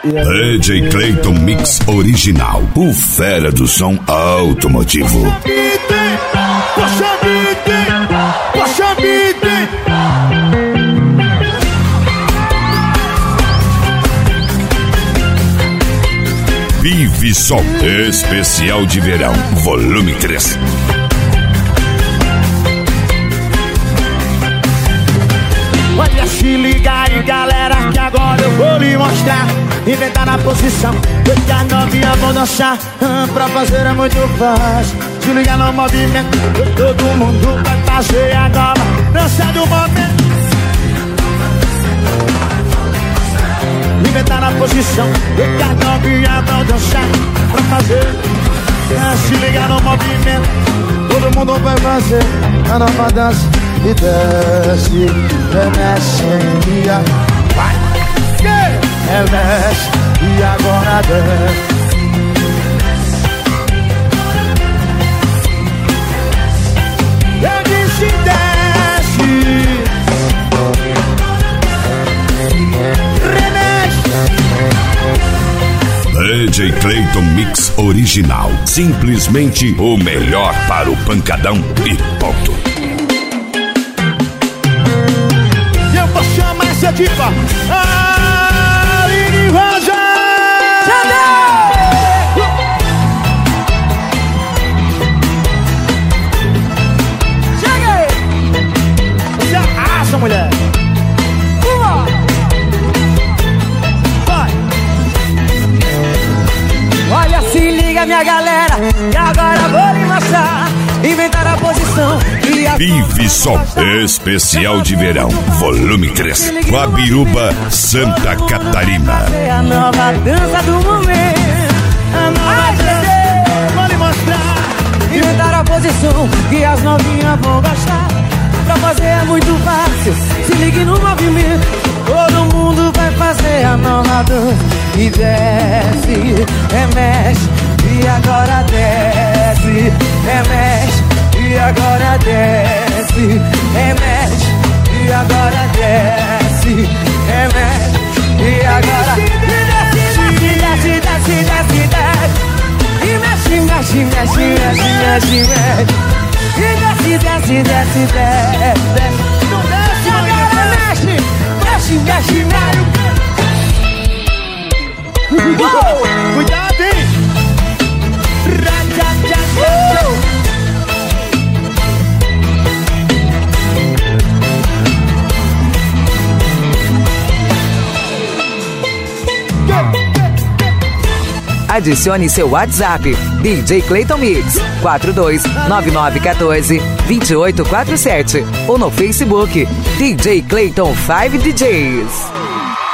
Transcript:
DJ Clayton Mix Original, o fera do som automotivo. Poxa vida. Vive Sol, especial de verão, volume 3. Olha, se liga aí, galera, que agora eu vou lhe mostrar. Inventar na posição, que a novinha vão dançar. Pra fazer é muito fácil. Se liga no movimento, todo mundo vai fazer agora. Dança do momento. Inventar na posição, que a novinha vão dançar. Pra fazer, se liga no movimento, todo mundo vai fazer a nova dança. E desce, remexe, vai, remexe, e agora desce. Eu disse desce, remexe. DJ Clayton Mix Original, simplesmente o melhor para o pancadão e ponto. Chama essa diva, Aline Rosa. Chega aí. Você arrasa, mulher. Vai. Olha, se liga, minha galera, e agora vou lhe mostrar. Inventar a posição. Vive Sol, especial de verão, volume 3, Guabiruba, Santa Catarina. É a nova dança do momento. A nova dança, vou lhe mostrar. Inventar a posição que as novinhas vão gostar. Pra fazer é muito fácil, se ligue no movimento. Todo mundo vai fazer a nova dança. E desce, remexe, e agora desce, remexe. E agora desce, remexe, e agora desce, remexe, e agora desce, desce. E mexe, mexe, mexe, mexe, mexe, mexe. E desce, desce. Não desce, agora mexe, mexe, mexe. Cuidado, hein? Adicione seu WhatsApp, DJ Clayton Mix, 429914-2847. Ou no Facebook, DJ Clayton 5 DJs.